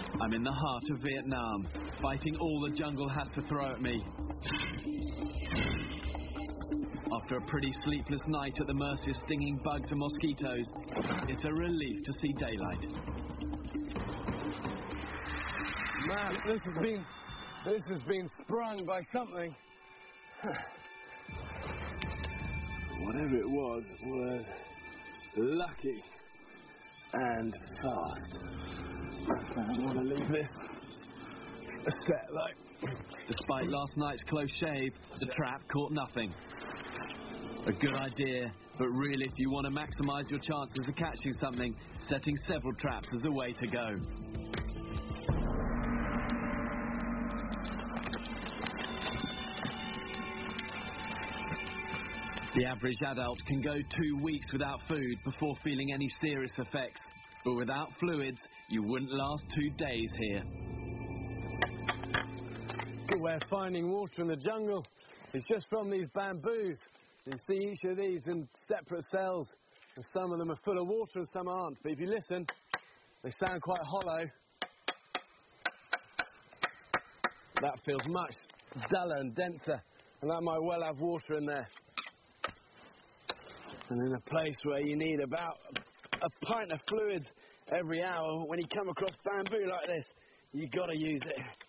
I'm in the heart of Vietnam, fighting all the jungle has to throw at me. After a pretty sleepless night at the mercy of stinging bugs and mosquitoes, it's a relief to see daylight. Man, this has been sprung by something. Whatever it was lucky and fast. I don't want to leave this set like. Despite last night's close shave, the trap caught nothing. A good idea, but really if you want to maximise your chances of catching something, setting several traps is the way to go. The average adult can go 2 weeks without food before feeling any serious effects, but without fluids, you wouldn't last 2 days here. Good way of finding water in the jungle is just from these bamboos. You see each of these in separate cells, and some of them are full of water and some aren't. But if you listen, they sound quite hollow. That feels much duller and denser, and that might well have water in there. And in a place where you need about a pint of fluids every hour, when you come across bamboo like this, you've got to use it.